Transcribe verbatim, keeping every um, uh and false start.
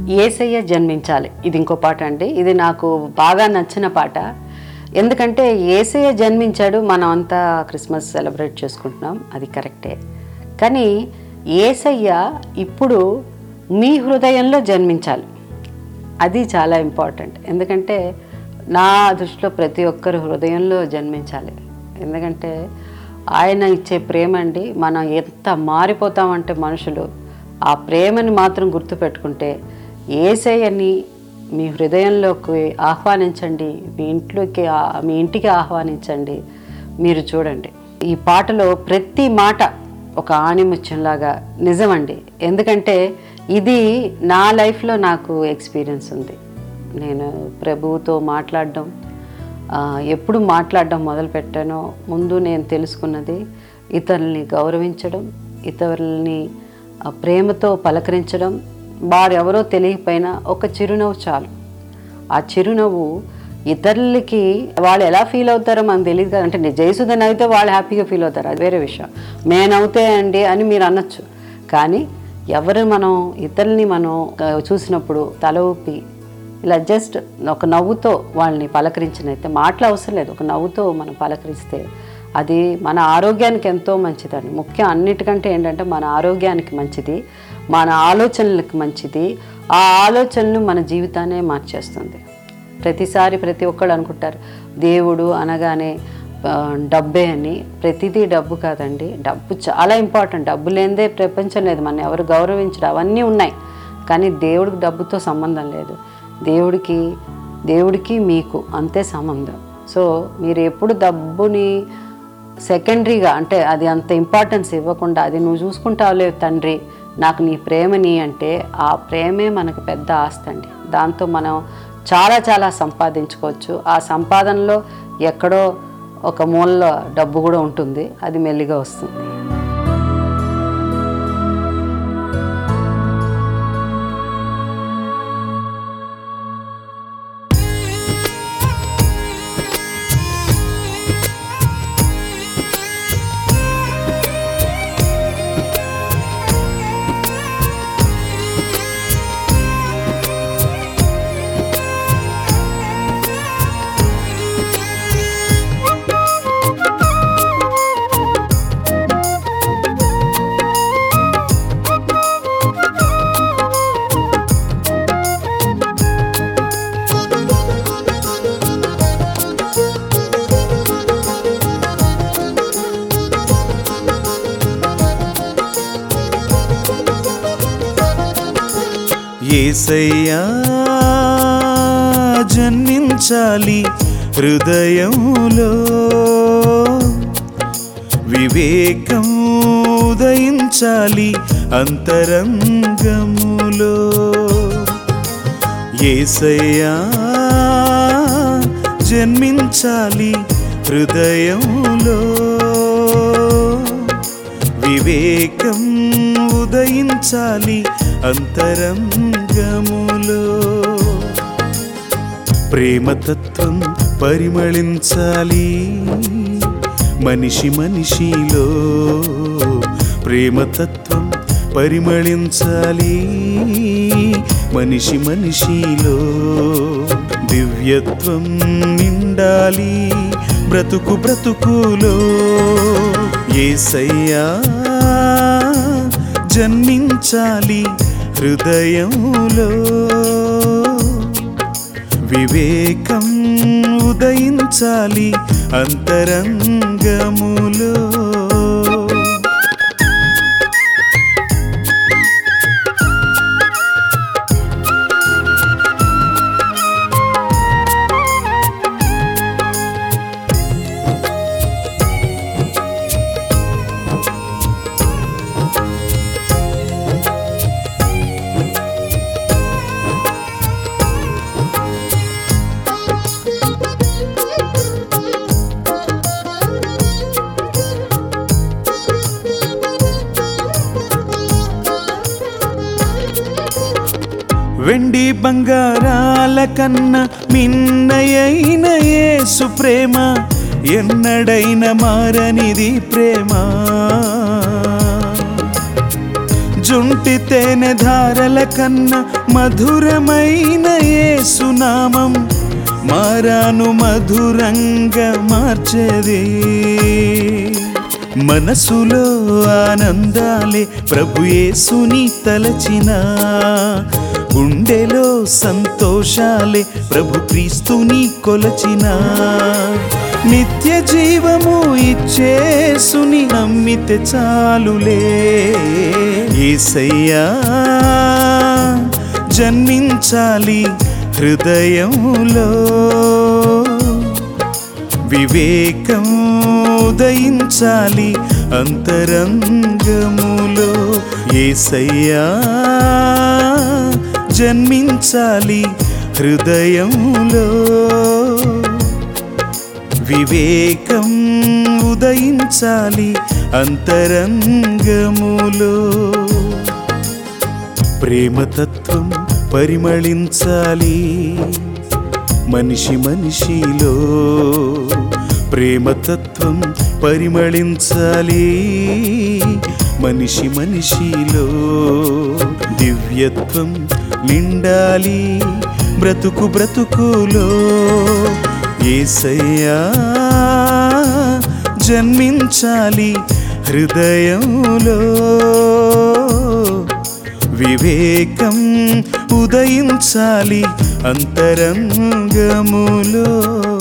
యేసయ్య జన్మించాలి, ఇది ఇంకో పాట అండి. ఇది నాకు బాగా నచ్చిన పాట. ఎందుకంటే యేసయ్య జన్మించాడు, మనం అంతా క్రిస్మస్ సెలబ్రేట్ చేసుకుంటున్నాం, అది కరెక్టే. కానీ యేసయ్య ఇప్పుడు మీ హృదయంలో జన్మించాలి, అది చాలా ఇంపార్టెంట్. ఎందుకంటే నా దృష్టిలో ప్రతి ఒక్కరు హృదయంలో జన్మించాలి. ఎందుకంటే ఆయన ఇచ్చే ప్రేమ అండి. మనం ఎంత మారిపోతామంటే మనుషులు ఆ ప్రేమని మాత్రం గుర్తుపెట్టుకుంటే యేసయ్యని మీ హృదయంలోకి ఆహ్వానించండి, మీ ఇంట్లోకి మీ ఇంటికి ఆహ్వానించండి. మీరు చూడండి, ఈ పాటలో ప్రతి మాట ఒక ఆణిముత్యంలాగా నిజమండి. ఎందుకంటే ఇది నా లైఫ్లో నాకు ఎక్స్పీరియన్స్ ఉంది. నేను ప్రభువుతో మాట్లాడడం, ఎప్పుడు మాట్లాడడం మొదలుపెట్టానో ముందు నేను తెలుసుకున్నది ఇతరుల్ని గౌరవించడం, ఇతరుల్ని ప్రేమతో పలకరించడం. వారెవరో తెలియకపోయినా ఒక చిరునవ్వు చాలు. ఆ చిరునవ్వు ఇతరులకి వాళ్ళు ఎలా ఫీల్ అవుతారో మనకు తెలియదు కదా. అంటే జయసుధన్ అయితే వాళ్ళు హ్యాపీగా ఫీల్ అవుతారు, అది వేరే విషయం. నేనవుతే అండి అని మీరు అనొచ్చు. కానీ ఎవరు మనం ఇతరుల్ని మనం చూసినప్పుడు తల ఊపి ఇలా జస్ట్ ఒక నవ్వుతో వాళ్ళని పలకరించినైతే, మాటలు అవసరం లేదు, ఒక నవ్వుతో మనం పలకరిస్తే అది మన ఆరోగ్యానికి ఎంతో మంచిదండి. ముఖ్యం అన్నిటికంటే ఏంటంటే మన ఆరోగ్యానికి మంచిది, మన ఆలోచనలకు మంచిది. ఆ ఆలోచనలు మన జీవితాన్నే మార్చేస్తుంది. ప్రతిసారి ప్రతి ఒక్కళ్ళు అనుకుంటారు దేవుడు అనగానే డబ్బే అని. ప్రతిదీ డబ్బు కాదండి, డబ్బు చాలా ఇంపార్టెంట్. డబ్బు లేనిదే ప్రపంచం లేదు, మన ఎవరు గౌరవించడం అవన్నీ ఉన్నాయి. కానీ దేవుడికి డబ్బుతో సంబంధం లేదు. దేవుడికి దేవుడికి మీకు అంతే సంబంధం. సో మీరు ఎప్పుడు డబ్బుని సెకండరీగా, అంటే అది అంత ఇంపార్టెన్స్ ఇవ్వకుండా, అది నువ్వు చూసుకుంటావులే తండ్రి నాకు నీ ప్రేమని అంటే, ఆ ప్రేమే మనకు పెద్ద ఆస్తి అండి. దాంతో మనం చాలా చాలా సంపాదించుకోవచ్చు. ఆ సంపాదనలో ఎక్కడో ఒక మూలలో డబ్బు కూడా ఉంటుంది, అది మెల్లిగా వస్తుంది. యేసయ్యా జన్మించాలి హృదయంలో, వివేకం ఉదయించాలి అంతరంగములో. యేసయ్యా జన్మించాలి హృదయంలో, వివేకం ఉదయించాలి అంతరంగములో. ప్రేమతత్వం పరిమళించాలి మనిషి మనిషిలో, ప్రేమతత్వం పరిమళించాలి మనిషి మనిషిలో. దివ్యత్వం నిండాలి బ్రతుకు బ్రతుకులో. యేసయ్యా జన్మించాలి హృదయంలో, వివేకం ఉదయించాలి అంతరంగములో. వెండి బంగారాల కన్నా మిన్నయైన యేసు ప్రేమ, ఎన్నడైన మారనిది ప్రేమ. జుంటి తేనె ధారల కన్నా మధురమైన యేసునామం మారాను మధురంగా మార్చేది. మనసులో ఆనందాలే ప్రభు యేసుని తలచిన, గుండెలో సంతోషాలే ప్రభు క్రీస్తుని కొలచిన, నిత్య జీవము ఇచ్చేసుని నమ్మితే చాలులే. యేసయ్యా జన్మించాలి హృదయంలో, వివేకం ఉదయించాలి అంతరంగములో. యేసయ్యా జన్మించాలి హృదయంలో, వివేకం ఉదయించాలి అంతరంగములో. ప్రేమతత్వం పరిమళించాలి మనిషి మనిషిలో, ప్రేమతత్వం పరిమళించాలి మనిషి మనిషిలో. దివ్యత్వం నిండాలి బ్రతుకు బ్రతుకులో. యేసయ్యా జన్మించాలి హృదయంలో, వివేకం ఉదయించాలి అంతరంగములో.